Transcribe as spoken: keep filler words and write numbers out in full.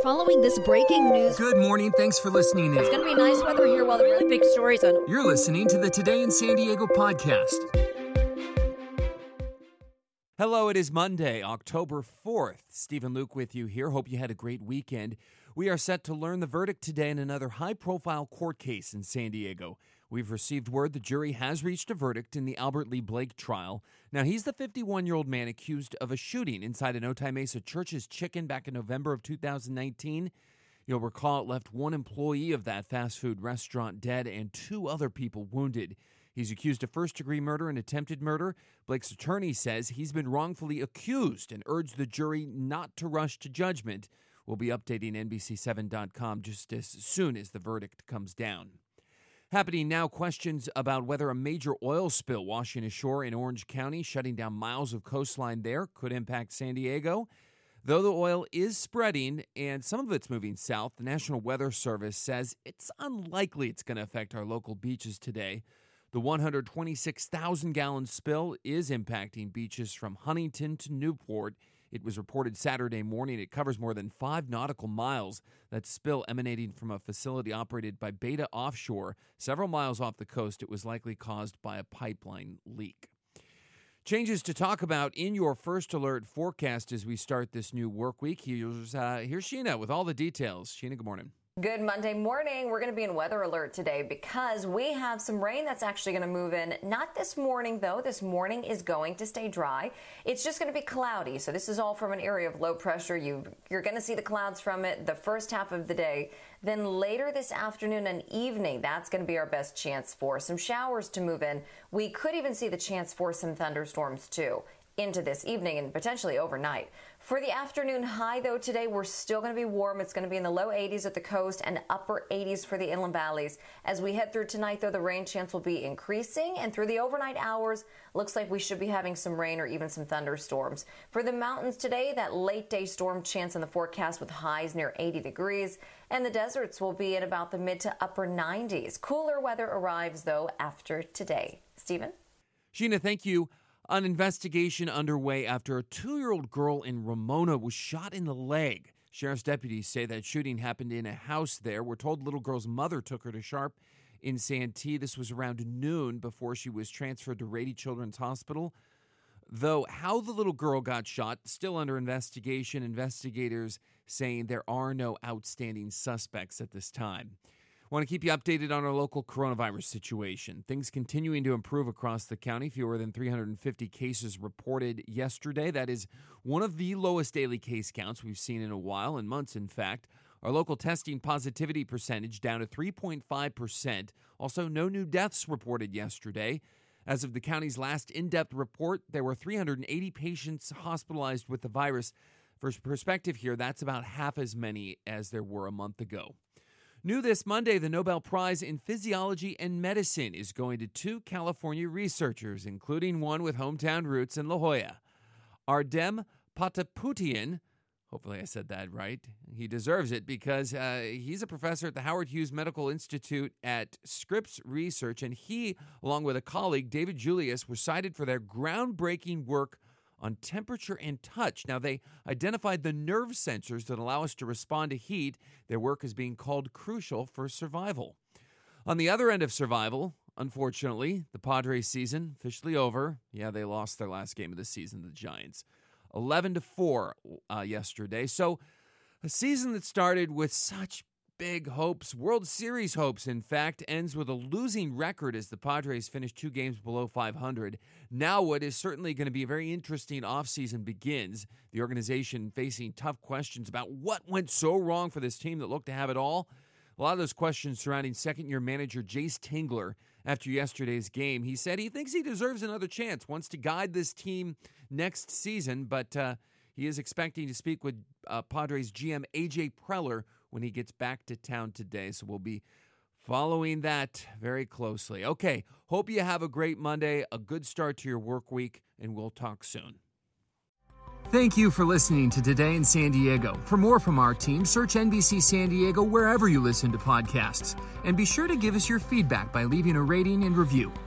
Following this breaking news. Good morning. Thanks for listening in. It's going to be nice weather here while the really big stories on. You're listening to the Today in San Diego podcast. Hello, it is Monday, October fourth. Stephen Luke with you here. Hope you had a great weekend. We are set to learn the verdict today in another high-profile court case in San Diego. We've received word the jury has reached a verdict in the Albert Lee Blake trial. Now, he's the fifty-one-year-old man accused of a shooting inside an Otay Mesa Church's Chicken back in November of two thousand nineteen. You'll recall it left one employee of that fast food restaurant dead and two other people wounded. He's accused of first-degree murder and attempted murder. Blake's attorney says he's been wrongfully accused and urged the jury not to rush to judgment. We'll be updating N B C seven dot com just as soon as the verdict comes down. Happening now, questions about whether a major oil spill washing ashore in Orange County, shutting down miles of coastline there, could impact San Diego. Though the oil is spreading and some of it's moving south, the National Weather Service says it's unlikely it's going to affect our local beaches today. The one hundred twenty-six thousand gallon spill is impacting beaches from Huntington to Newport. It was reported Saturday morning. It covers more than five nautical miles. That spill emanating from a facility operated by Beta Offshore. Several miles off the coast, it was likely caused by a pipeline leak. Changes to talk about in your First Alert forecast as we start this new work week. Here's, uh, here's Sheena with all the details. Sheena, good morning. Good Monday morning. We're going to be in weather alert today because we have some rain that's actually going to move in. Not this morning, though. This morning is going to stay dry. It's just going to be cloudy. So this is all from an area of low pressure. You, you're going to see the clouds from it the first half of the day. Then later this afternoon and evening, that's going to be our best chance for some showers to move in. We could even see the chance for some thunderstorms, too, into this evening and potentially overnight. For the afternoon high, though, today we're still going to be warm. It's going to be in the low eighties at the coast and upper eighties for the inland valleys. As we head through tonight, though, the rain chance will be increasing, and through the overnight hours, looks like we should be having some rain or even some thunderstorms. For the mountains today, that late day storm chance in the forecast with highs near eighty degrees, and the deserts will be at about the mid to upper nineties. Cooler weather arrives, though, after today. Stephen? Sheena, thank you. An investigation underway after a two-year-old girl in Ramona was shot in the leg. Sheriff's deputies say that shooting happened in a house there. We're told the little girl's mother took her to Sharp in Santee. This was around noon before she was transferred to Rady Children's Hospital. Though how the little girl got shot, still under investigation. Investigators saying there are no outstanding suspects at this time. I want to keep you updated on our local coronavirus situation. Things continuing to improve across the county. Fewer than three hundred fifty cases reported yesterday. That is one of the lowest daily case counts we've seen in a while, in months, in fact. Our local testing positivity percentage down to three point five percent. Also, no new deaths reported yesterday. As of the county's last in-depth report, there were three hundred eighty patients hospitalized with the virus. For perspective here, that's about half as many as there were a month ago. New this Monday, the Nobel Prize in Physiology and Medicine is going to two California researchers, including one with hometown roots in La Jolla. Ardem Pataputian, hopefully I said that right, he deserves it because uh, he's a professor at the Howard Hughes Medical Institute at Scripps Research, and he, along with a colleague, David Julius, were cited for their groundbreaking work on temperature and touch. Now, they identified the nerve sensors that allow us to respond to heat. Their work is being called crucial for survival. On the other end of survival, unfortunately, the Padres season officially over. Yeah, they lost their last game of the season, the Giants, eleven to four uh, yesterday. So a season that started with such big hopes, World Series hopes, in fact, ends with a losing record as the Padres finish two games below five hundred. Now what is certainly going to be a very interesting offseason begins. The organization facing tough questions about what went so wrong for this team that looked to have it all. A lot of those questions surrounding second-year manager Jace Tingler after yesterday's game. He said he thinks he deserves another chance, wants to guide this team next season, but uh, he is expecting to speak with uh, Padres G M A J Preller when he gets back to town today. So we'll be following that very closely. Okay, hope you have a great Monday, a good start to your work week, and we'll talk soon. Thank you for listening to Today in San Diego. For more from our team, search N B C San Diego wherever you listen to podcasts. And be sure to give us your feedback by leaving a rating and review.